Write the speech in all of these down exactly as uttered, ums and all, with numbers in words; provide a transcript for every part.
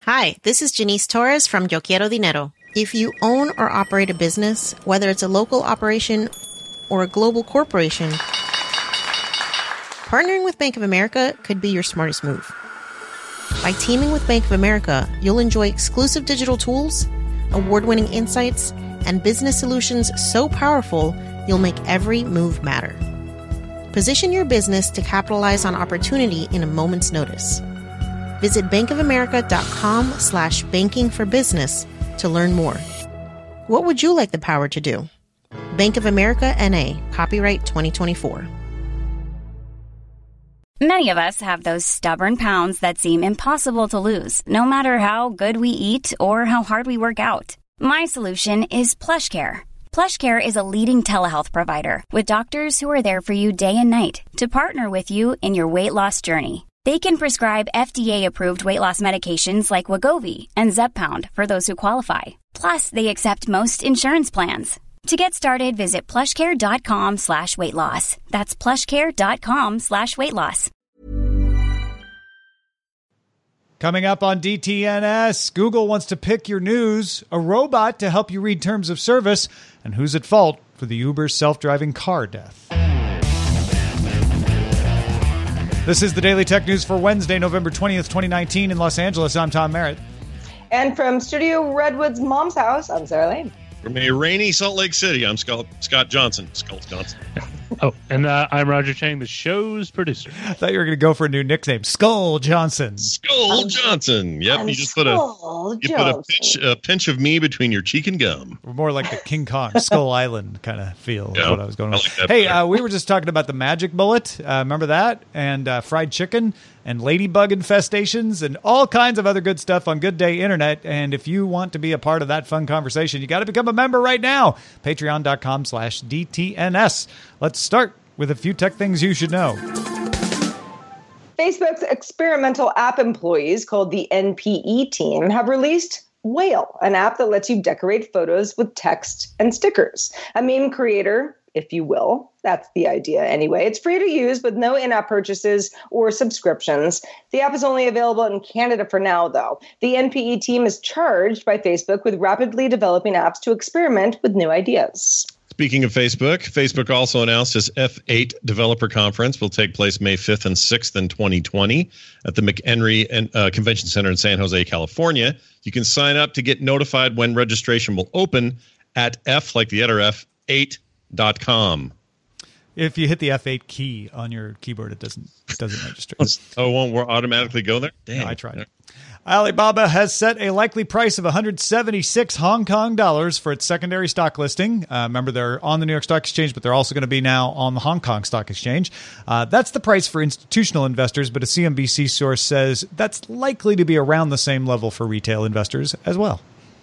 Hi, this is Janice Torres from Yo Quiero Dinero. If you own or operate a business, whether it's a local operation or a global corporation, partnering with Bank of America could be your smartest move. By teaming with Bank of America, you'll enjoy exclusive digital tools, award-winning insights, and business solutions so powerful, you'll make every move matter. Position your business to capitalize on opportunity in a moment's notice. Visit bankofamerica.com slash banking for business to learn more. What would you like the power to do? Bank of America N A, copyright twenty twenty-four. Many of us have those stubborn pounds that seem impossible to lose, no matter how good we eat or how hard we work out. My solution is PlushCare. PlushCare is a leading telehealth provider with doctors who are there for you day and night to partner with you in your weight loss journey. They can prescribe F D A-approved weight loss medications like Wegovy and Zepbound for those who qualify. Plus, they accept most insurance plans. To get started, visit plushcare.com slash weight loss. That's plushcare.com slash weight loss. Coming up on D T N S, Google wants to pick your news, a robot to help you read terms of service, and who's at fault for the Uber self-driving car death. This is the Daily Tech News for Wednesday, November twentieth, twenty nineteen in Los Angeles. I'm Tom Merritt. And from Studio Redwood's mom's house, I'm Sarah Lane. From a rainy Salt Lake City, I'm Scott, Scott Johnson. Scott Johnson. Oh, and uh, I'm Roger Chang, the show's producer. I thought you were going to go for a new nickname, Skull Johnson. Skull Johnson. Yep, I'm you just put a you put a pinch, a pinch of me between your cheek and gum. We're more like the King Kong, Skull Island kind of feel. Yeah, is what I was going with. like hey, uh, we were just talking about the Magic Bullet. Uh, remember that? And uh, fried chicken and ladybug infestations and all kinds of other good stuff on Good Day Internet. And if you want to be a part of that fun conversation, you got to become a member right now. Patreon.com slash DTNS. Let's start with a few tech things you should know. Facebook's experimental app employees, called the N P E team, have released Whale, an app that lets you decorate photos with text and stickers. A meme creator, if you will. That's the idea anyway. It's free to use with no in-app purchases or subscriptions. The app is only available in Canada for now, though. The N P E team is charged by Facebook with rapidly developing apps to experiment with new ideas. Speaking of Facebook, Facebook also announced its F eight Developer Conference will take place May fifth and sixth in twenty twenty at the McHenry uh, Convention Center in San Jose, California. You can sign up to get notified when registration will open at F, like the letter F, eight dot com. If you hit the F eight key on your keyboard, it doesn't it doesn't register. Oh, it won't automatically go there? Damn. No, I tried. Alibaba has set a likely price of one hundred seventy-six Hong Kong dollars for its secondary stock listing. Uh, remember, they're on the New York Stock Exchange, but they're also going to be now on the Hong Kong Stock Exchange. Uh, that's the price for institutional investors, but a C N B C source says that's likely to be around the same level for retail investors as well.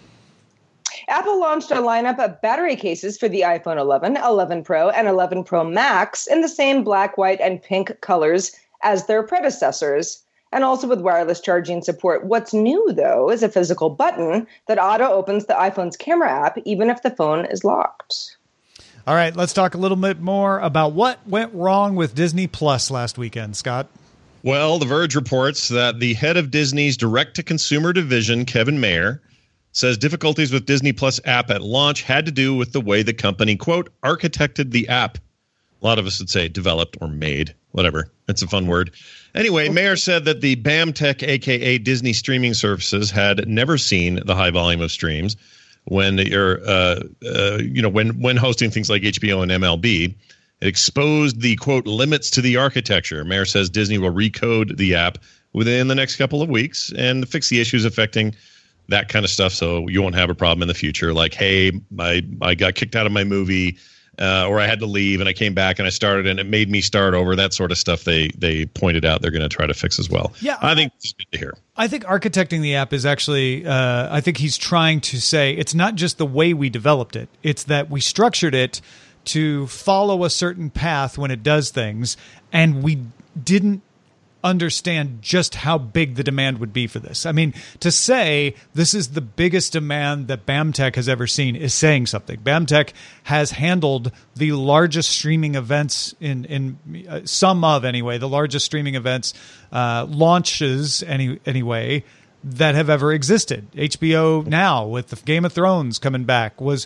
Apple launched a lineup of battery cases for the iPhone eleven, eleven Pro, and eleven Pro Max in the same black, white, and pink colors as their predecessors, and also with wireless charging support. What's new, though, is a physical button that auto-opens the iPhone's camera app, even if the phone is locked. All right, let's talk a little bit more about what went wrong with Disney Plus last weekend, Scott. Well, The Verge reports that the head of Disney's direct-to-consumer division, Kevin Mayer, says difficulties with Disney Plus app at launch had to do with the way the company, quote, architected the app. A lot of us would say developed or made, whatever. It's a fun word. Anyway, Mayer said that the BAMTech, a k a. Disney Streaming Services, had never seen the high volume of streams when you're, uh, uh, you know, when when hosting things like H B O and M L B. It exposed the, quote, limits to the architecture. Mayer says Disney will recode the app within the next couple of weeks and fix the issues affecting that kind of stuff, so you won't have a problem in the future. Like, hey, I, I got kicked out of my movie, uh, or I had to leave, and I came back and I started, and it made me start over. That sort of stuff they they pointed out they're going to try to fix as well. Yeah, I think it's good to hear. I think architecting the app is actually, uh, I think he's trying to say it's not just the way we developed it. It's that we structured it to follow a certain path when it does things, and we didn't understand just how big the demand would be for this. I mean, to say this is the biggest demand that BAMTech has ever seen is saying something. BAMTech has handled the largest streaming events in, in uh, some of, anyway, the largest streaming events, uh, launches any, anyway, that have ever existed. H B O Now, with the Game of Thrones coming back, was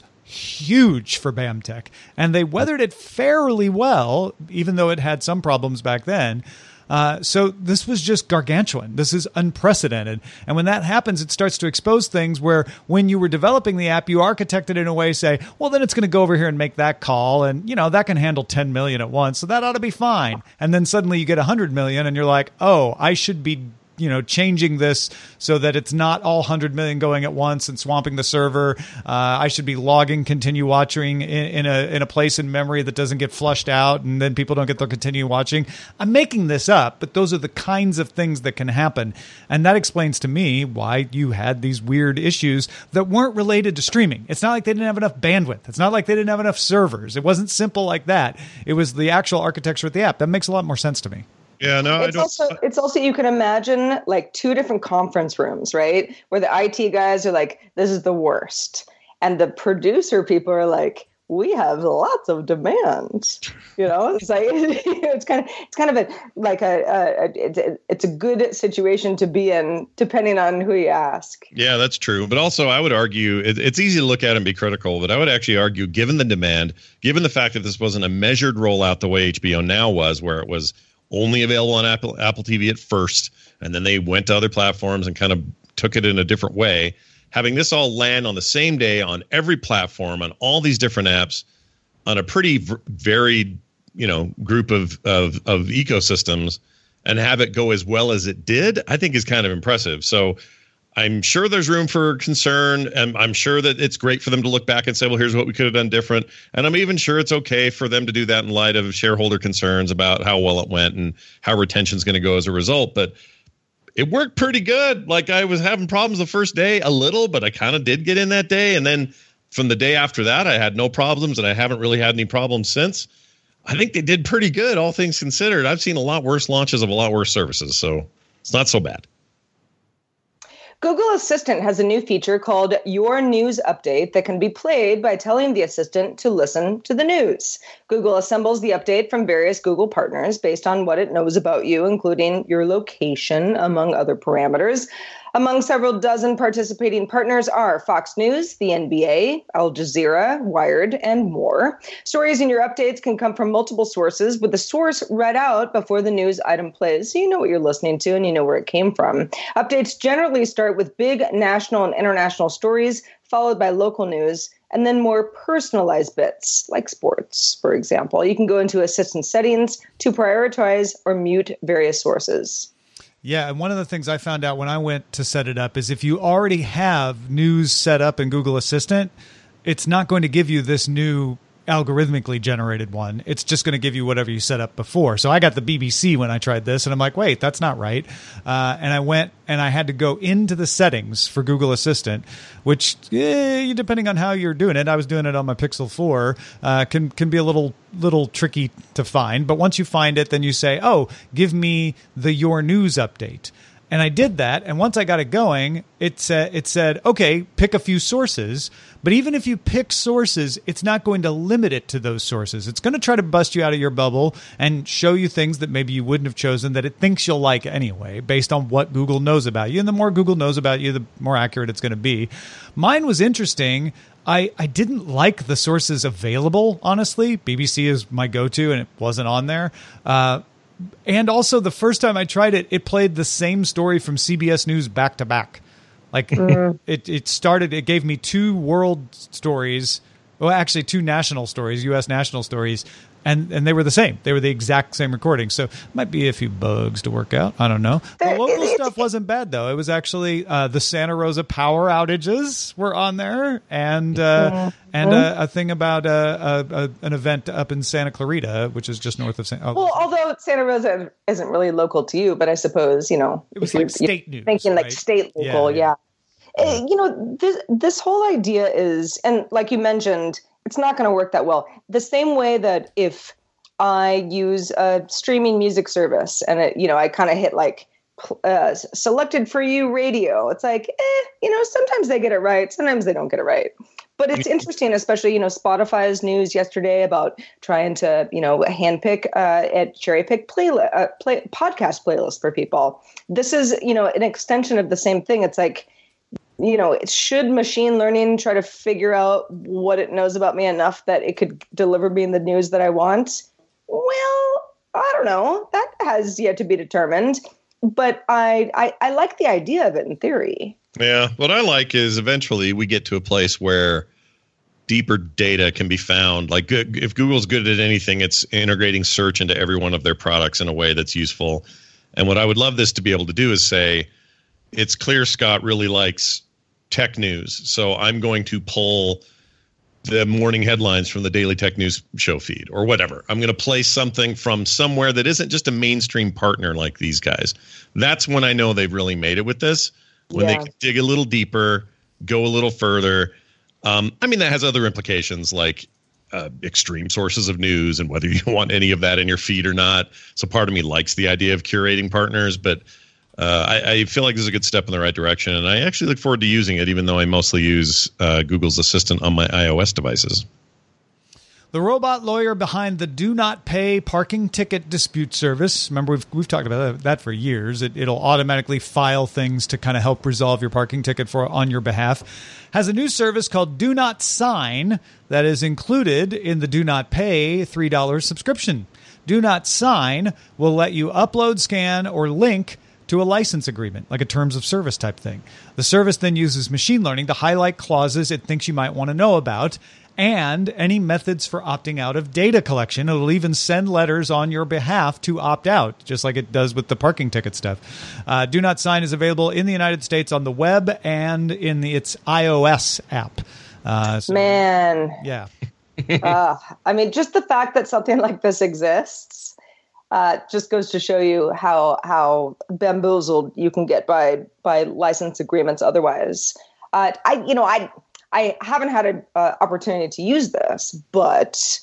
huge for BAMTech, and they weathered it fairly well, even though it had some problems back then. Uh, so this was just gargantuan. This is unprecedented. And when that happens, it starts to expose things where when you were developing the app, you architected in a way, say, well, then it's going to go over here and make that call. And, you know, that can handle ten million at once. So that ought to be fine. And then suddenly you get one hundred million and you're like, oh, I should be, you know, changing this so that it's not all one hundred million going at once and swamping the server. Uh, I should be logging continue watching in, in a in a place in memory that doesn't get flushed out, and then people don't get to continue watching. I'm making this up, but those are the kinds of things that can happen. And that explains to me why you had these weird issues that weren't related to streaming. It's not like they didn't have enough bandwidth. It's not like they didn't have enough servers. It wasn't simple like that. It was the actual architecture of the app. That makes a lot more sense to me. Yeah, no, it's I don't. Also, it's also, you can imagine like two different conference rooms, right? Where the I T guys are like, this is the worst. And the producer people are like, we have lots of demand. You know, it's like, it's kind of, it's kind of a, like a, a, a it's, a, it's a good situation to be in, depending on who you ask. Yeah, that's true. But also I would argue it, it's easy to look at and be critical, but I would actually argue, given the demand, given the fact that this wasn't a measured rollout the way H B O Now was, where it was only available on Apple Apple T V at first, and then they went to other platforms and kind of took it in a different way. Having this all land on the same day on every platform, on all these different apps, on a pretty v- varied, you know, group of, of of ecosystems, and have it go as well as it did, I think is kind of impressive. So I'm sure there's room for concern, and I'm sure that it's great for them to look back and say, well, here's what we could have done different. And I'm even sure it's okay for them to do that in light of shareholder concerns about how well it went and how retention is going to go as a result. But it worked pretty good. Like, I was having problems the first day a little, but I kind of did get in that day. And then from the day after that, I had no problems, and I haven't really had any problems since. I think they did pretty good, all things considered. I've seen a lot worse launches of a lot worse services, so it's not so bad. Google Assistant has a new feature called Your News Update that can be played by telling the assistant to listen to the news. Google assembles the update from various Google partners based on what it knows about you, including your location, among other parameters. Among several dozen participating partners are Fox News, the N B A, Al Jazeera, Wired, and more. Stories in your updates can come from multiple sources, with the source read out before the news item plays, so you know what you're listening to and you know where it came from. Updates generally start with big national and international stories, followed by local news, and then more personalized bits, like sports, for example. You can go into Assistant settings to prioritize or mute various sources. Yeah, and one of the things I found out when I went to set it up is if you already have news set up in Google Assistant, it's not going to give you this new algorithmically generated one. It's just going to give you whatever you set up before. So I got the B B C when I tried this, and I'm like, wait, that's not right. Uh, and I went and I had to go into the settings for Google Assistant, which, eh, depending on how you're doing it, I was doing it on my Pixel four, uh, can can be a little little tricky to find. But once you find it, then you say, oh, give me the Your News update. And I did that, and once I got it going, it said, it said, okay, pick a few sources. But even if you pick sources, it's not going to limit it to those sources. It's going to try to bust you out of your bubble and show you things that maybe you wouldn't have chosen that it thinks you'll like anyway, based on what Google knows about you. And the more Google knows about you, the more accurate it's going to be. Mine was interesting. I, I didn't like the sources available, honestly. B B C is my go-to, and it wasn't on there. Uh, And also, the first time I tried it, it played the same story from C B S News back to back. Like mm. it, it started, it gave me two world stories. Well, actually, two national stories, U S national stories, and, and they were the same. They were the exact same recording. So might be a few bugs to work out. I don't know. The local stuff wasn't bad, though. It was actually uh, the Santa Rosa power outages were on there, and uh, and uh, a thing about uh, a, a, an event up in Santa Clarita, which is just north of Santa. Oh. Well, although Santa Rosa isn't really local to you, but I suppose, you know, it was like state news. Thinking right? like state local, yeah. yeah. yeah. Uh, you know, this this whole idea is, and like you mentioned, it's not going to work that well. The same way that if I use a streaming music service and it, you know, I kind of hit like uh, selected for you radio. It's like, eh, you know, sometimes they get it right, sometimes they don't get it right. But it's interesting, especially, you know, Spotify's news yesterday about trying to, you know, handpick uh, and cherry pick play, uh, play podcast playlists for people. This is, you know, an extension of the same thing. It's like, you know, should machine learning try to figure out what it knows about me enough that it could deliver me the news that I want? Well, I don't know. That has yet to be determined. But I, I, I like the idea of it in theory. Yeah. What I like is eventually we get to a place where deeper data can be found. Like if Google's good at anything, it's integrating search into every one of their products in a way that's useful. And what I would love this to be able to do is say, it's clear Scott really likes tech news, so I'm going to pull the morning headlines from the Daily Tech News show feed or whatever. I'm going to play something from somewhere that isn't just a mainstream partner like these guys. That's when I know they've really made it with this, when yeah. they can dig a little deeper, go a little further. Um, I mean, that has other implications like uh, extreme sources of news and whether you want any of that in your feed or not. So part of me likes the idea of curating partners, but Uh, I, I feel like this is a good step in the right direction, and I actually look forward to using it, even though I mostly use uh, Google's Assistant on my iOS devices. The robot lawyer behind the Do Not Pay parking ticket dispute service. Remember, we've we've talked about that for years. It, it'll automatically file things to kind of help resolve your parking ticket for on your behalf. Has a new service called Do Not Sign that is included in the Do Not Pay three dollars subscription. Do Not Sign will let you upload, scan, or link to a license agreement, like a terms of service type thing. The service then uses machine learning to highlight clauses it thinks you might want to know about and any methods for opting out of data collection. It'll even send letters on your behalf to opt out, just like it does with the parking ticket stuff. Uh, Do Not Sign is available in the United States on the web and in the, its iOS app. Uh, so, Man. Yeah. uh, I mean, just the fact that something like this exists Uh, just goes to show you how how bamboozled you can get by by license agreements. Otherwise, uh, I you know I I haven't had an uh, opportunity to use this, but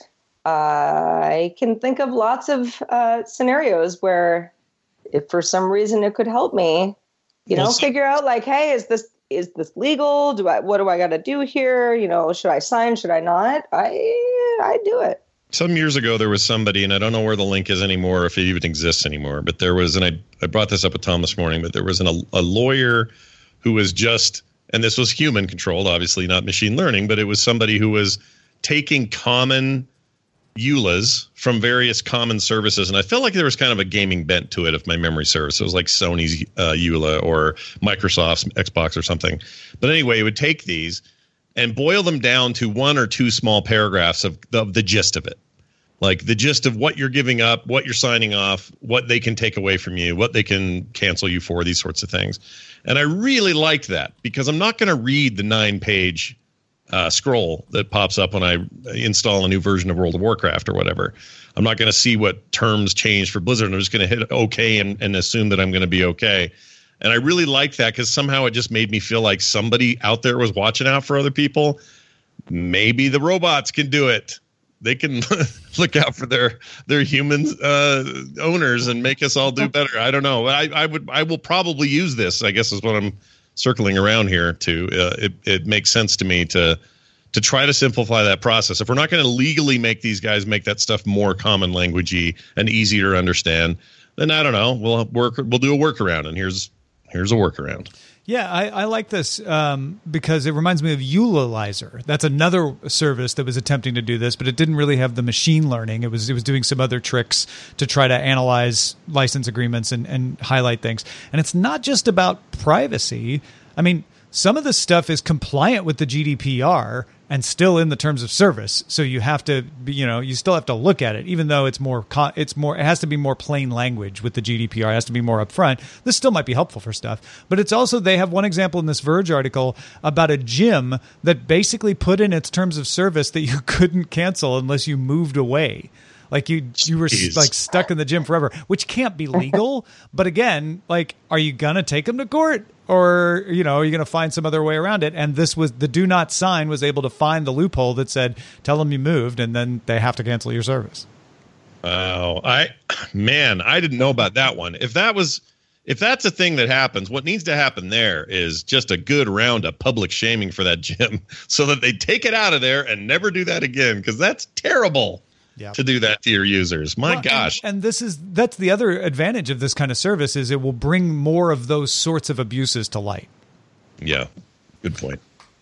uh, I can think of lots of uh, scenarios where, if for some reason it could help me, you know, well, so- figure out like, hey, is this is this legal? Do I what do I got to do here? You know, should I sign? Should I not? I I do it. Some years ago, there was somebody, and I don't know where the link is anymore, if it even exists anymore, but there was, and I, I brought this up with Tom this morning, but there was an, a, a lawyer who was just, and this was human controlled, obviously not machine learning, but it was somebody who was taking common E U L As from various common services. And I felt like there was kind of a gaming bent to it, if my memory serves. So it was like Sony's uh, E U L A or Microsoft's Xbox or something. But anyway, it would take these and boil them down to one or two small paragraphs of, of the gist of it. Like the gist of what you're giving up, what you're signing off, what they can take away from you, what they can cancel you for, these sorts of things. And I really liked that because I'm not going to read the nine-page uh, scroll that pops up when I install a new version of World of Warcraft or whatever. I'm not going to see what terms changed for Blizzard. I'm just going to hit OK and, and assume that I'm going to be OK. And I really liked that because somehow it just made me feel like somebody out there was watching out for other people. Maybe the robots can do it. They can look out for their their human uh, owners and make us all do better. I don't know. I, I would I will probably use this, I guess is what I'm circling around here to. Uh, it, it makes sense to me to to try to simplify that process. If we're not going to legally make these guys make that stuff more common languagey and easier to understand, then I don't know. We'll work. We'll do a workaround, and here's here's a workaround. Yeah, I, I like this um, because it reminds me of Eulalizer. That's another service that was attempting to do this, but it didn't really have the machine learning. It was it was doing some other tricks to try to analyze license agreements and, and highlight things. And it's not just about privacy. I mean, some of this stuff is compliant with the G D P R and still in the terms of service. So you have to, be, you know, you still have to look at it, even though it's more, it's more, it has to be more plain language with the G D P R. It has to be more upfront. This still might be helpful for stuff, but it's also, they have one example in this Verge article about a gym that basically put in its terms of service that you couldn't cancel unless you moved away. Like you, you were Jeez. like stuck in the gym forever, which can't be legal. But again, like, are you gonna take them to court, or you know, are you gonna find some other way around it? And this was the Do Not Sign was able to find the loophole that said, "Tell them you moved," and then they have to cancel your service. Wow, I man, I didn't know about that one. If that was, if that's a thing that happens, what needs to happen there is just a good round of public shaming for that gym so that they take it out of there and never do that again, because that's terrible. Yep. To do that to your users. My well, gosh. And, and this is that's the other advantage of this kind of service is it will bring more of those sorts of abuses to light. Yeah, good point.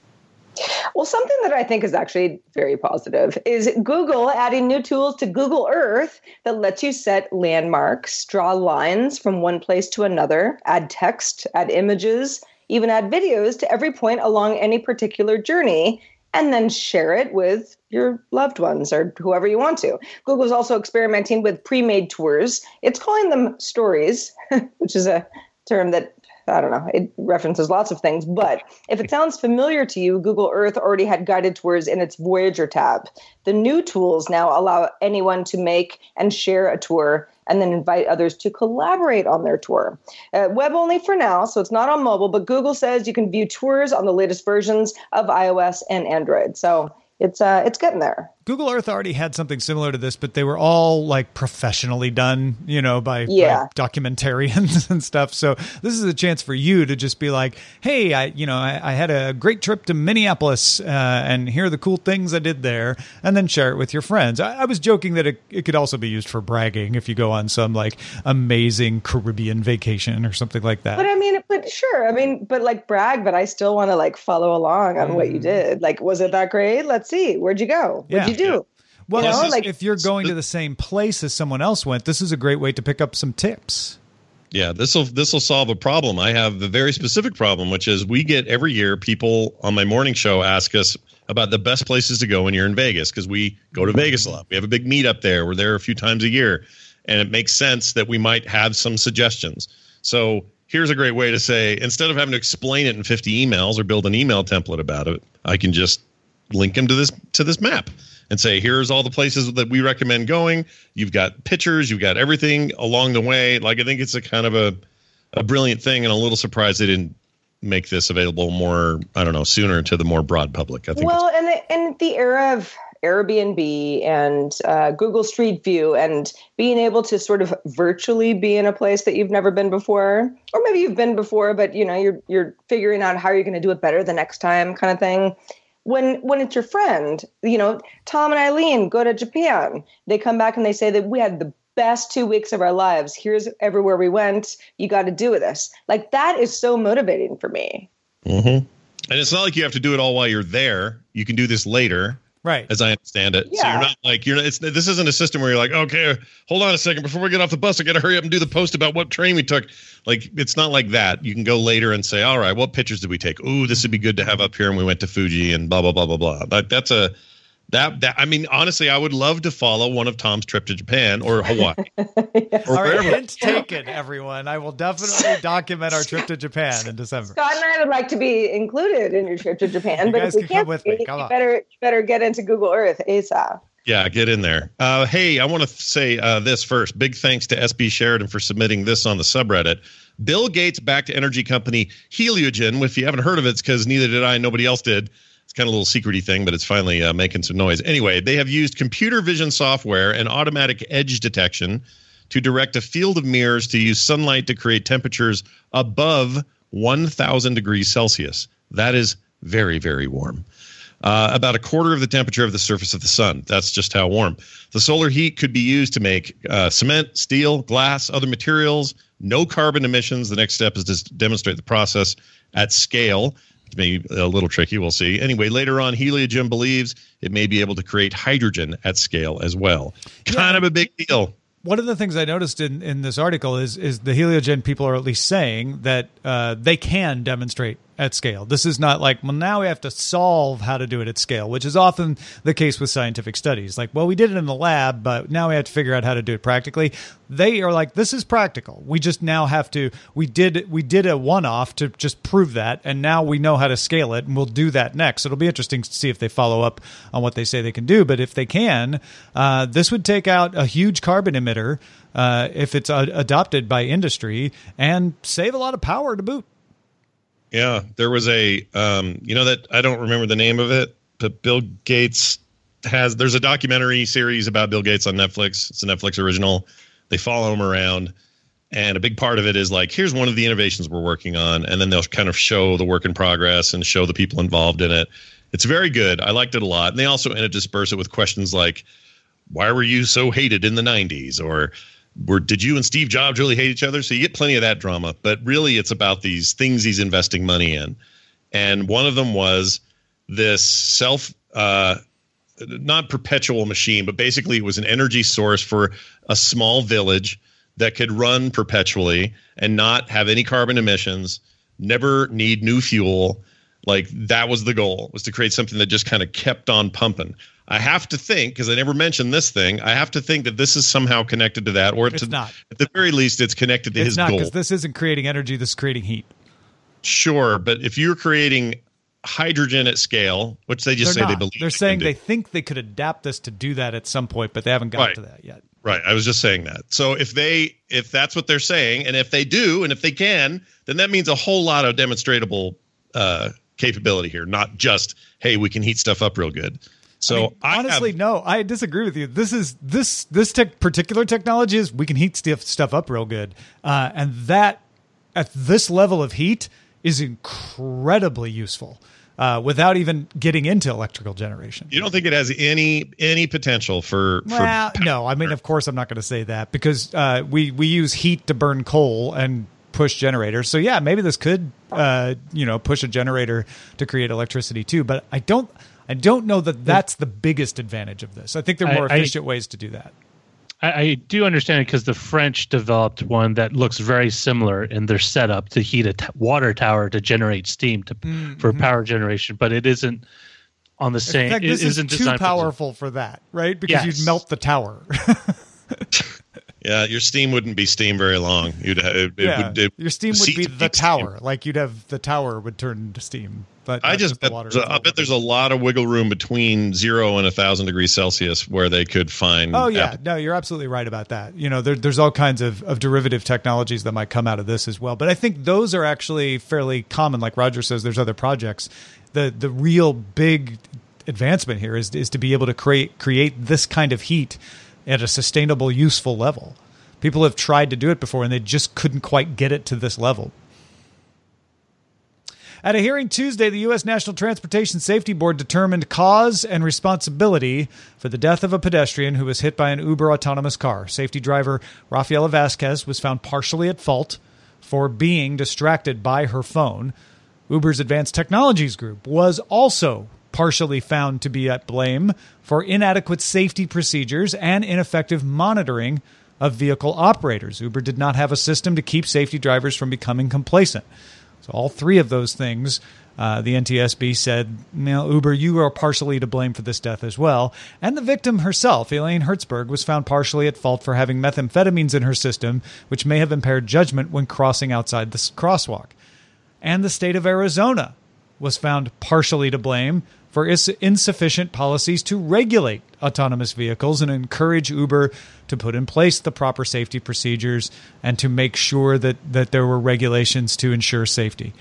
Well, something that I think is actually very positive is Google adding new tools to Google Earth that lets you set landmarks, draw lines from one place to another, add text, add images, even add videos to every point along any particular journey, and then share it with your loved ones or whoever you want to. Google's also experimenting with pre-made tours. It's calling them stories, which is a term that, I don't know, it references lots of things. But if it sounds familiar to you, Google Earth already had guided tours in its Voyager tab. The new tools now allow anyone to make and share a tour and then invite others to collaborate on their tour. Uh, web only for now, so it's not on mobile, but Google says you can view tours on the latest versions of iOS and Android. So it's uh, it's getting there. Google Earth already had something similar to this, but they were all like professionally done, you know, by, yeah. by documentarians and stuff. So this is a chance for you to just be like, hey, I, you know, I, I had a great trip to Minneapolis uh, and here are the cool things I did there, and then share it with your friends. I, I was joking that it, it could also be used for bragging if you go on some like amazing Caribbean vacation or something like that. But I mean, but sure. I mean, but like brag, but I still want to like follow along on mm. what you did. Like, was it that great? Let's see. Where'd you go? What'd yeah. you do? Yeah. Well, you know, is, like, if you're going to the same place as someone else went, this is a great way to pick up some tips. Yeah, this will this will solve a problem. I have a very specific problem, which is we get every year people on my morning show ask us about the best places to go when you're in Vegas, because we go to Vegas a lot. We have a big meetup there. We're there a few times a year, and it makes sense that we might have some suggestions. So here's a great way to say, instead of having to explain it in fifty emails or build an email template about it, I can just link them to this to this map and say, here's all the places that we recommend going. You've got pictures, you've got everything along the way. Like, I think it's a kind of a, a brilliant thing, and a little surprised they didn't make this available more, I don't know, sooner to the more broad public. I think. Well, and the, and the era of Airbnb and uh, Google Street View and being able to sort of virtually be in a place that you've never been before, or maybe you've been before, but you know, you're you're figuring out how you're going to do it better the next time, kind of thing. When when it's your friend, you know, Tom and Eileen go to Japan. They come back and they say that we had the best two weeks of our lives. Here's everywhere we went. You got to do this. Like, that is so motivating for me. Mm-hmm. And it's not like you have to do it all while you're there. You can do this later. Right. As I understand it. Yeah. So you're not like, you're not, it's, this isn't a system where you're like, okay, hold on a second. Before we get off the bus, I got to hurry up and do the post about what train we took. Like, it's not like that. You can go later and say, all right, what pictures did we take? Ooh, this would be good to have up here. And we went to Fuji and blah, blah, blah, blah, blah. That, that's a, that, that, I mean, honestly, I would love to follow one of Tom's trip to Japan or Hawaii. Yeah. Or all right, wherever. hint taken, everyone. I will definitely document our trip to Japan in December. Scott and I would like to be included in your trip to Japan, You but guys if we can come can't, with me. you Come on. better, you better get into Google Earth ASAP. Yeah, get in there. Uh, hey, I want to say uh, this first. Big thanks to S B Sheridan for submitting this on the subreddit. Bill Gates backed energy company Heliogen. If you haven't heard of it, it's because neither did I. Nobody else did. It's kind of a little secret-y thing, but it's finally uh, making some noise. Anyway, they have used computer vision software and automatic edge detection to direct a field of mirrors to use sunlight to create temperatures above one thousand degrees Celsius. That is very, very warm. Uh, about a quarter of the temperature of the surface of the sun. That's just how warm. The solar heat could be used to make uh, cement, steel, glass, other materials, no carbon emissions. The next step is to demonstrate the process at scale. It may be a little tricky. We'll see. Anyway, later on, Heliogen believes it may be able to create hydrogen at scale as well. Kind Yeah. of a big deal. One of the things I noticed in, in this article is is the Heliogen people are at least saying that uh, they can demonstrate at scale. This is not like, well, now we have to solve how to do it at scale, which is often the case with scientific studies. Like, well, we did it in the lab, but now we have to figure out how to do it practically. They are like, this is practical. We just now have to, we did we did a one-off to just prove that, and now we know how to scale it, and we'll do that next. It'll be interesting to see if they follow up on what they say they can do, but if they can, uh, this would take out a huge carbon emitter uh, if it's uh, adopted by industry and save a lot of power to boot. Yeah, there was a, um, you know, that I don't remember the name of it, but Bill Gates has, there's a documentary series about Bill Gates on Netflix. It's a Netflix original. They follow him around. And a big part of it is like, here's one of the innovations we're working on. And then they'll kind of show the work in progress and show the people involved in it. It's very good. I liked it a lot. And they also intersperse it with questions like, why were you so hated in the nineties? Or were, did you and Steve Jobs really hate each other? So you get plenty of that drama. But really, it's about these things he's investing money in. And one of them was this self, uh, not perpetual machine, but basically it was an energy source for a small village that could run perpetually and not have any carbon emissions, never need new fuel. Like that was the goal, was to create something that just kind of kept on pumping. I have to think, because I never mentioned this thing, I have to think that this is somehow connected to that, or it's to, not. At the very least, it's connected to it's his not, goal. Because this isn't creating energy, this is creating heat. Sure, but if you're creating hydrogen at scale, which they just They're say not. they believe They're they saying can they do. think they could adapt this to do that at some point, but they haven't got Right. to that yet. Right. I was just saying that. So if they, if that's what they're saying, and if they do, and if they can, then that means a whole lot of demonstratable uh, capability here, not just, hey, we can heat stuff up real good. So I mean, I honestly, have, no, I disagree with you. This is this this tech, particular technology is we can heat stuff stuff up real good, uh, and that at this level of heat is incredibly useful. Uh, without even getting into electrical generation. you don't think it has any any potential for, for Well, no, I mean, of course, I'm not going to say that because uh, we we use heat to burn coal and push generators. So yeah, maybe this could uh, you know push a generator to create electricity too. But I don't I don't know that that's the biggest advantage of this. I think there are more I- I- efficient ways to do that. I, I do understand it because the French developed one that looks very similar in their setup to heat a t- water tower to generate steam to Mm-hmm. for power generation, but it isn't on the same. In fact, it this is isn't too designed for- powerful for that, right? Because Yes. you'd melt the tower. yeah, your steam wouldn't be steam very long. You'd have, it, yeah, would, it, your steam the would seats be would the steam. tower. Like you'd have the tower would turn into steam. But I not just the bet, water there's a- I itself. bet there's a lot of wiggle room between zero and a thousand degrees Celsius where they could find. Oh yeah, app- no, you're absolutely right about that. You know, there, there's all kinds of, of derivative technologies that might come out of this as well. But I think those are actually fairly common. Like Roger says, there's other projects. The the real big advancement here is is to be able to create create this kind of heat at a sustainable, useful level. People have tried to do it before, and they just couldn't quite get it to this level. At a hearing Tuesday, the U S National Transportation Safety Board determined cause and responsibility for the death of a pedestrian who was hit by an Uber autonomous car. Safety driver Rafaela Vasquez was found partially at fault for being distracted by her phone. Uber's Advanced Technologies Group was also partially found to be at blame for inadequate safety procedures and ineffective monitoring of vehicle operators. Uber did not have a system to keep safety drivers from becoming complacent. So all three of those things, uh, the N T S B said, well, Uber, you are partially to blame for this death as well. And the victim herself, Elaine Hertzberg, was found partially at fault for having methamphetamines in her system, which may have impaired judgment when crossing outside the crosswalk. And the state of Arizona was found partially to blame for is- insufficient policies to regulate autonomous vehicles and encourage Uber to put in place the proper safety procedures and to make sure that, that there were regulations to ensure safety.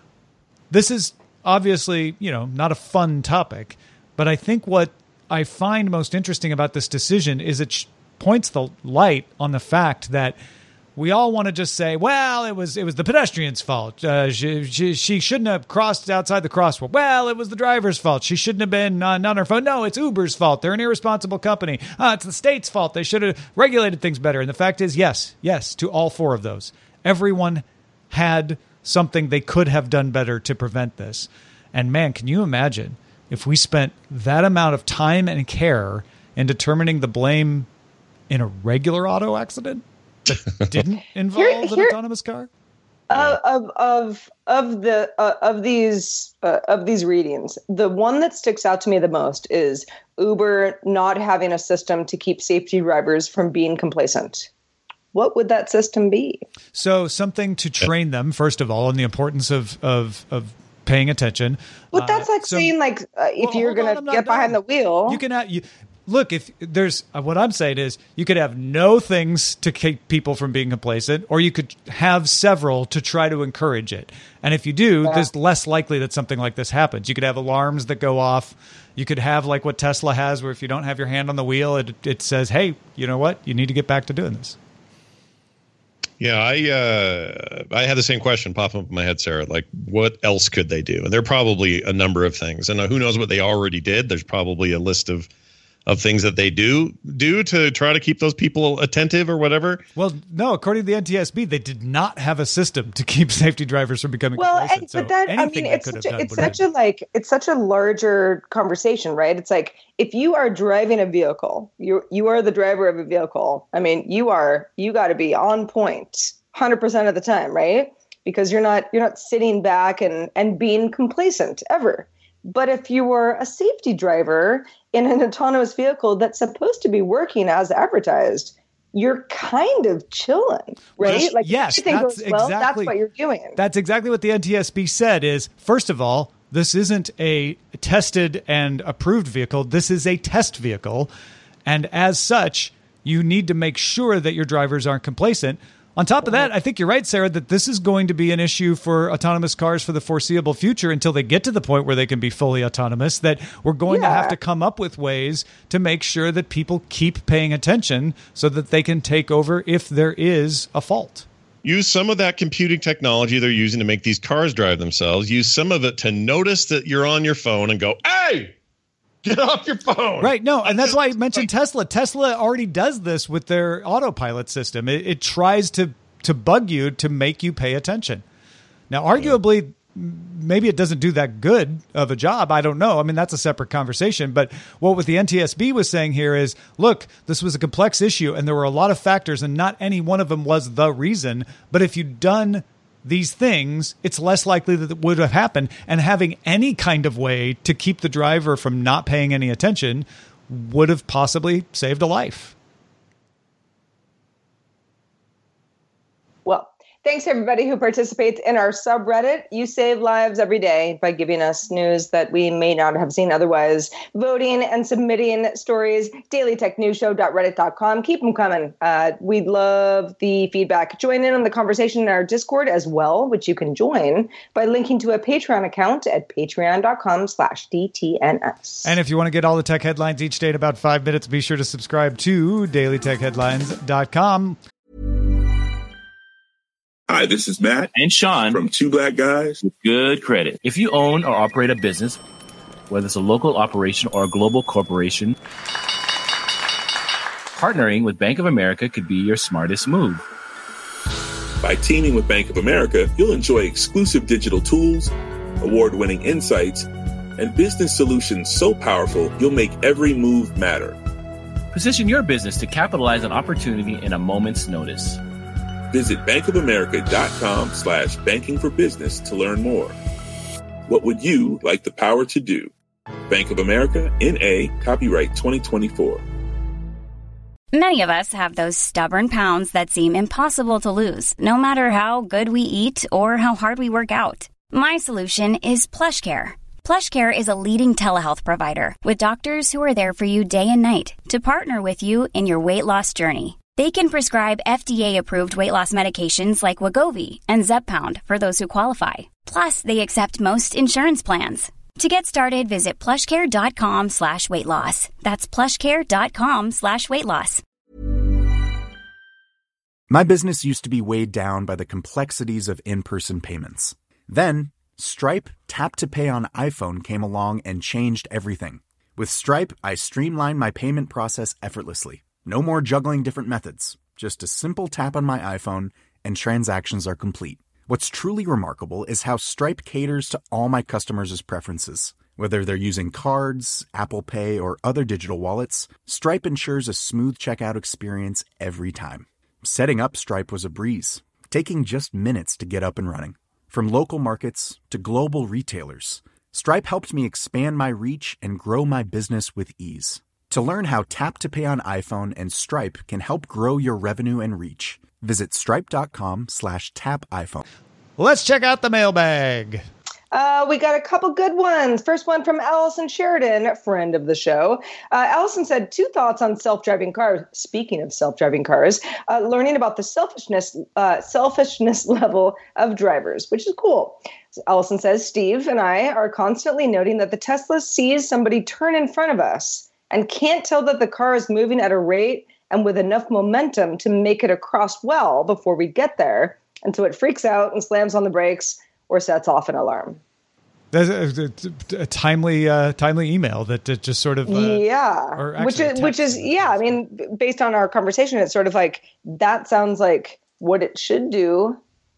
This is obviously, you know, not a fun topic, but I think what I find most interesting about this decision is it sh- points the light on the fact that we all want to just say, well, it was it was the pedestrian's fault. Uh, she, she she shouldn't have crossed outside the crosswalk. Well, it was the driver's fault. She shouldn't have been uh, not on her phone. No, it's Uber's fault. They're an irresponsible company. Uh, it's the state's fault. They should have regulated things better. And the fact is, yes, yes, to all four of those. Everyone had something they could have done better to prevent this. And man, can you imagine if we spent that amount of time and care in determining the blame in a regular auto accident that didn't involve Here- an here- autonomous car? Uh, of of of the uh, of these uh, of these readings, the one that sticks out to me the most is Uber not having a system to keep safety drivers from being complacent. What would that system be? So something to train them, first of all, on the importance of of of paying attention. But that's Uh, like so- saying like uh, if Well, you're hold on, going I'm to not get behind done. the wheel. You can have, you, look, if there's uh, what I'm saying is you could have no things to keep people from being complacent, or you could have several to try to encourage it. And if you do, Yeah. there's less likely that something like this happens. You could have alarms that go off. You could have like what Tesla has, where if you don't have your hand on the wheel, it it says, "Hey, you know what? You need to get back to doing this." Yeah, I uh, I had the same question pop up in my head, Sarah. Like, what else could they do? And there are probably a number of things. And who knows what they already did? There's probably a list of of things that they do do to try to keep those people attentive or whatever. Well, no, according to the N T S B, they did not have a system to keep safety drivers from becoming well, complacent. and, so but that I mean, it's such, a, it's such a like it's such a larger conversation, right? It's like if you are driving a vehicle, you you are the driver of a vehicle. I mean, you are you got to be on point one hundred percent of the time, right? Because you're not you're not sitting back and and being complacent ever. But if you were a safety driver in an autonomous vehicle that's supposed to be working as advertised, you're kind of chilling, right? Well, like yes, if everything that's goes well, exactly, that's what you're doing. That's exactly what the N T S B said is, first of all, this isn't a tested and approved vehicle. This is a test vehicle. And as such, you need to make sure that your drivers aren't complacent. On top of that, I think you're right, Sarah, that this is going to be an issue for autonomous cars for the foreseeable future until they get to the point where they can be fully autonomous, that we're going yeah. to have to come up with ways to make sure that people keep paying attention so that they can take over if there is a fault. Use some of that computing technology they're using to make these cars drive themselves. Use some of it to notice that you're on your phone and go, hey, get off your phone. Right. No, and that's why I mentioned Tesla. Tesla already does this with their autopilot system. It, it tries to, to bug you to make you pay attention. Now, arguably, maybe it doesn't do that good of a job. I don't know. I mean, that's a separate conversation. But what what the N T S B was saying here is, look, this was a complex issue, and there were a lot of factors, and not any one of them was the reason. But if you'd done these things, it's less likely that it would have happened. And having any kind of way to keep the driver from not paying any attention would have possibly saved a life. Well, thanks everybody who participates in our subreddit. You save lives every day by giving us news that we may not have seen otherwise. Voting and submitting stories, daily tech news show dot reddit dot com. Keep them coming. Uh, we'd love the feedback. Join in on the conversation in our Discord as well, which you can join by linking to a Patreon account at patreon dot com slash D T N S. And if you want to get all the tech headlines each day in about five minutes, be sure to subscribe to daily tech headlines dot com. Hi, this is Matt and Sean from Two Black Guys with Good Credit. If you own or operate a business, whether it's a local operation or a global corporation, partnering with Bank of America could be your smartest move. By teaming with Bank of America, you'll enjoy exclusive digital tools, award-winning insights, and business solutions so powerful you'll make every move matter. Position your business to capitalize on opportunity in a moment's notice. Visit bankofamerica.com slash banking for business to learn more. What would you like the power to do? Bank of America, N A, copyright twenty twenty-four. Many of us have those stubborn pounds that seem impossible to lose, no matter how good we eat or how hard we work out. My solution is PlushCare. PlushCare is a leading telehealth provider with doctors who are there for you day and night to partner with you in your weight loss journey. They can prescribe F D A-approved weight loss medications like Wegovy and Zepbound for those who qualify. Plus, they accept most insurance plans. To get started, visit plushcare.com slash weight loss. That's plushcare.com slash weight loss. My business used to be weighed down by the complexities of in-person payments. Then, Stripe Tap to Pay on iPhone came along and changed everything. With Stripe, I streamlined my payment process effortlessly. No more juggling different methods. Just a simple tap on my iPhone and transactions are complete. What's truly remarkable is how Stripe caters to all my customers' preferences. Whether they're using cards, Apple Pay, or other digital wallets, Stripe ensures a smooth checkout experience every time. Setting up Stripe was a breeze, taking just minutes to get up and running. From local markets to global retailers, Stripe helped me expand my reach and grow my business with ease. To learn how Tap to Pay on iPhone and Stripe can help grow your revenue and reach, visit stripe.com slash tap iPhone. Let's check out the mailbag. Uh, we got a couple good ones. First one from Allison Sheridan, friend of the show. Uh, Allison said, two thoughts on self-driving cars. Speaking of self-driving cars, uh, learning about the selfishness uh, selfishness level of drivers, which is cool. So Allison says, Steve and I are constantly noting that the Tesla sees somebody turn in front of us and can't tell that the car is moving at a rate and with enough momentum to make it across well before we get there. And so it freaks out and slams on the brakes or sets off an alarm. That's a, a, a timely, uh, timely email that, that just sort of, uh, yeah, which is, which is, yeah. I mean, based on our conversation, it's sort of like, that sounds like what it should do,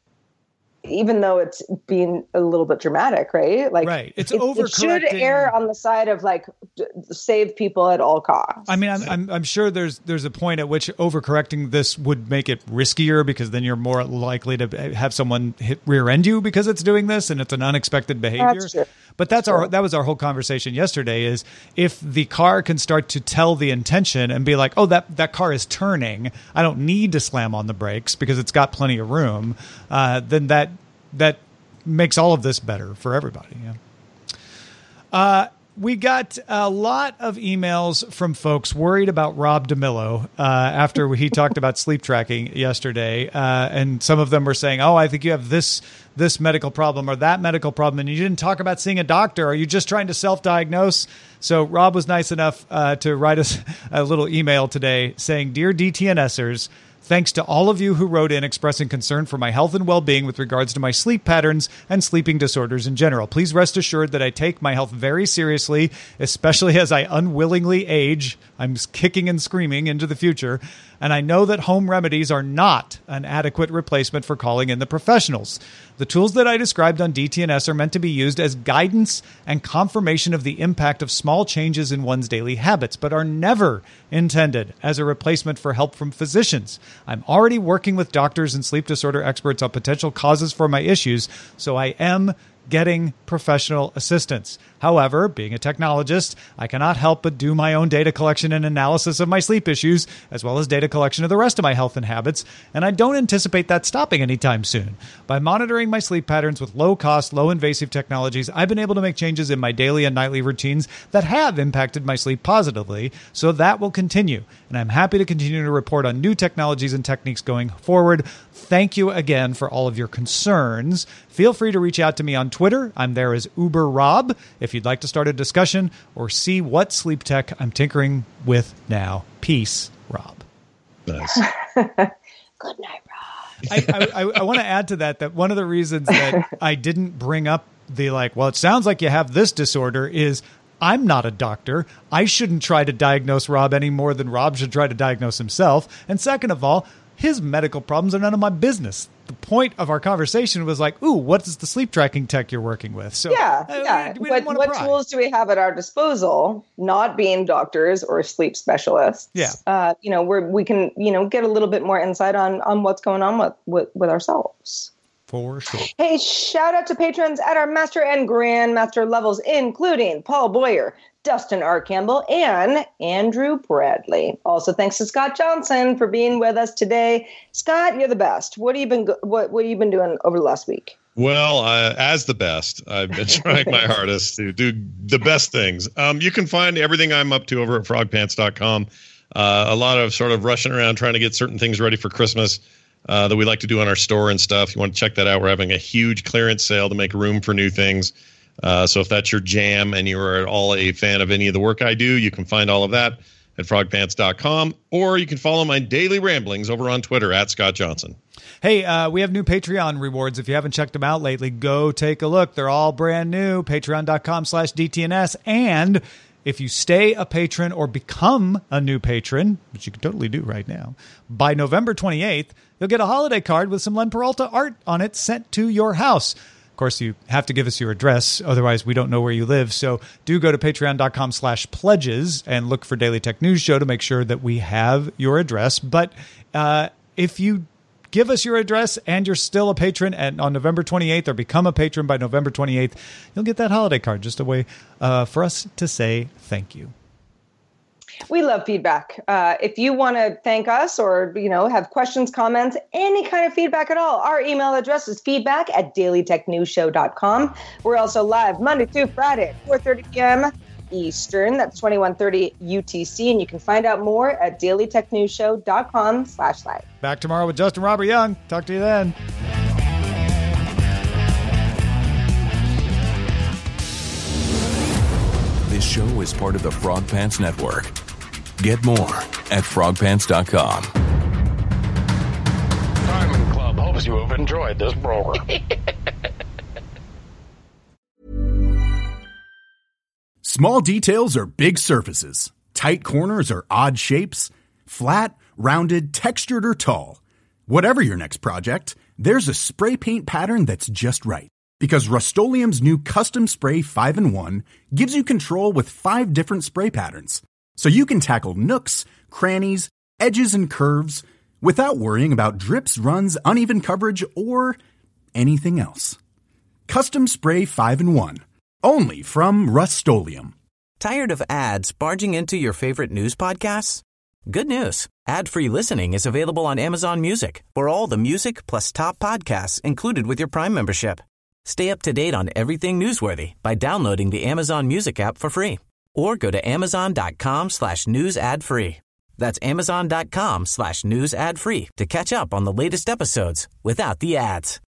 even though it's being a little bit dramatic, right? Like, right. It's it, overcorrecting. It should err on the side of like d- save people at all costs. I mean, I'm, I'm I'm sure there's there's a point at which overcorrecting this would make it riskier, because then you're more likely to have someone hit rear end you because it's doing this and it's an unexpected behavior. That's true. But that's our that was our whole conversation yesterday, is if the car can start to tell the intention and be like, oh, that, that car is turning, I don't need to slam on the brakes because it's got plenty of room, uh, then that that makes all of this better for everybody. Yeah. Uh, we got a lot of emails from folks worried about Rob DeMillo uh, after he talked about sleep tracking yesterday. Uh, and some of them were saying, oh, I think you have this this medical problem or that medical problem, and you didn't talk about seeing a doctor. Are you just trying to self-diagnose? So Rob was nice enough uh, to write us a little email today saying, Dear D T N Sers, thanks to all of you who wrote in expressing concern for my health and well-being with regards to my sleep patterns and sleeping disorders in general. Please rest assured that I take my health very seriously, especially as I unwillingly age. I'm kicking and screaming into the future. And I know that home remedies are not an adequate replacement for calling in the professionals. The tools that I described on D T N S are meant to be used as guidance and confirmation of the impact of small changes in one's daily habits, but are never intended as a replacement for help from physicians. I'm already working with doctors and sleep disorder experts on potential causes for my issues, so I am getting professional assistance. However, being a technologist, I cannot help but do my own data collection and analysis of my sleep issues, as well as data collection of the rest of my health and habits, and I don't anticipate that stopping anytime soon. By monitoring my sleep patterns with low-cost, low-invasive technologies, I've been able to make changes in my daily and nightly routines that have impacted my sleep positively, so that will continue, and I'm happy to continue to report on new technologies and techniques going forward. Thank you again for all of your concerns. Feel free to reach out to me on Twitter. I'm there as Uber Rob if you'd like to start a discussion or see what sleep tech I'm tinkering with now. Peace, Rob. Nice. Good night, Rob. I, I, I want to add to that that one of the reasons that I didn't bring up the like, well, it sounds like you have this disorder is I'm not a doctor. I shouldn't try to diagnose Rob any more than Rob should try to diagnose himself. And second of all, his medical problems are none of my business. The point of our conversation was like, ooh, what is the sleep tracking tech you're working with? So yeah, uh, yeah. We, we what what tools do we have at our disposal? Not being doctors or sleep specialists. Yeah. Uh, you know, where we can, you know, get a little bit more insight on on what's going on with with, with ourselves. For sure. Hey, shout out to patrons at our master and grandmaster levels, including Paul Boyer, Dustin R. Campbell, and Andrew Bradley. Also, thanks to Scott Johnson for being with us today. Scott, you're the best. What have you been what What have you been doing over the last week? Well, uh, as the best, I've been trying my hardest to do the best things. Um, you can find everything I'm up to over at frog pants dot com. Uh, a lot of sort of rushing around trying to get certain things ready for Christmas uh, that we like to do on our store and stuff. If you want to check that out, we're having a huge clearance sale to make room for new things. Uh, so if that's your jam and you're at all a fan of any of the work I do, you can find all of that at frog pants dot com, or you can follow my daily ramblings over on Twitter at Scott Johnson. Hey, uh, we have new Patreon rewards. If you haven't checked them out lately, go take a look. They're all brand new. Patreon dot com slash D T N S. And if you stay a patron or become a new patron, which you can totally do right now, by November twenty-eighth, you'll get a holiday card with some Len Peralta art on it sent to your house. Of course, you have to give us your address. Otherwise, we don't know where you live. So do go to patreon dot com slash pledges and look for Daily Tech News Show to make sure that we have your address. But uh, if you give us your address and you're still a patron and on November twenty-eighth or become a patron by November twenty-eighth, you'll get that holiday card. Just a way uh, for us to say thank you. We love feedback. Uh, if you want to thank us or, you know, have questions, comments, any kind of feedback at all, our email address is feedback at daily tech news show dot com. We're also live Monday through Friday, four thirty p.m. Eastern. That's twenty-one thirty U T C. And you can find out more at daily tech news show dot com slash live. Back tomorrow with Justin Robert Young. Talk to you then. This show is part of the Frog Pants Network. Get more at frog pants dot com. Diamond Club hopes you have enjoyed this program. Small details are big surfaces. Tight corners are odd shapes. Flat, rounded, textured, or tall. Whatever your next project, there's a spray paint pattern that's just right. Because Rust-Oleum's new Custom Spray five in one gives you control with five different spray patterns. So you can tackle nooks, crannies, edges, and curves without worrying about drips, runs, uneven coverage, or anything else. Custom Spray five in one. Only from Rust-Oleum. Tired of ads barging into your favorite news podcasts? Good news. Ad-free listening is available on Amazon Music for all the music plus top podcasts included with your Prime membership. Stay up to date on everything newsworthy by downloading the Amazon Music app for free or go to amazon.com slash news ad free. That's amazon.com slash news ad free to catch up on the latest episodes without the ads.